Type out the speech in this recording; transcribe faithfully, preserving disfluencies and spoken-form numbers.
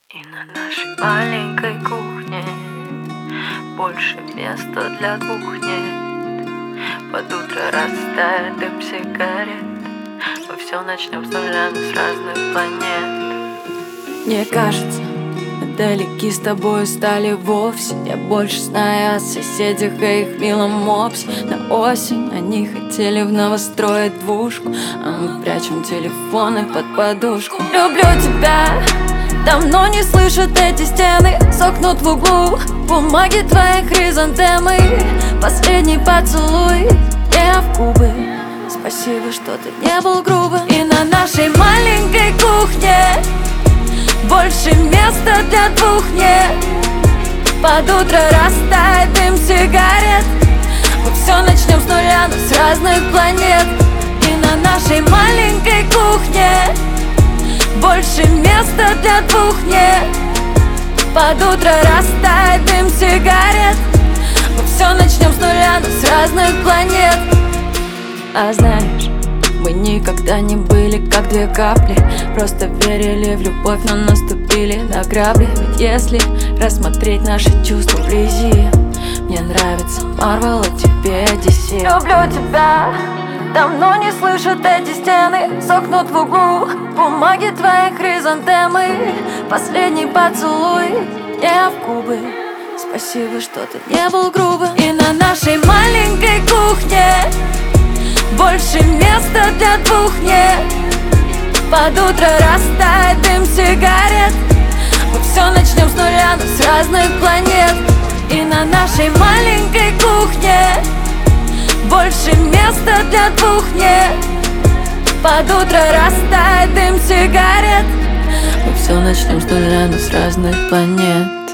И на нашей маленькой кухне больше места для двух нет. Под утро растает дым сигарет. Мы все начнем с нуля, но с разных планет. Мне кажется, мы далеки с тобой стали вовсе. Я больше знаю о соседях и их милом мопсе. На осень они хотели в новостроить двушку, а мы прячем телефоны под подушку. Люблю тебя, давно не слышат эти стены. Сохнут в углу бумаги твоей хризантемы. Последний поцелуй не в губы. Спасибо, что ты не был грубым. И на нашей маленькой кухне больше места для двух нет. Под утро растает дым сигарет. Мы все начнем с нуля, но с разных планет. И на нашей маленькой кухне больше места для двух нет. Под утро растает дым сигарет. Мы все начнем с нуля, но с разных планет. А знаешь, мы никогда не были как две капли. Просто верили в любовь, но наступили на грабли. Ведь если рассмотреть наши чувства вблизи, мне нравится Марвел, а тебе ди си. Люблю тебя, давно не слышат эти стены. Сохнут в углу бумаги твоей хризантемы. Последний поцелуй не в губы. Спасибо, что ты не был грубым. И на нашей маленькой кухне больше места для двух нет. Под утро растает дым сигарет. Мы все начнем с нуля, но с разных планет. И на нашей маленькой кухне больше места для двух нет. Под утро растает дым сигарет. Мы все начнем с нуля, но с разных планет.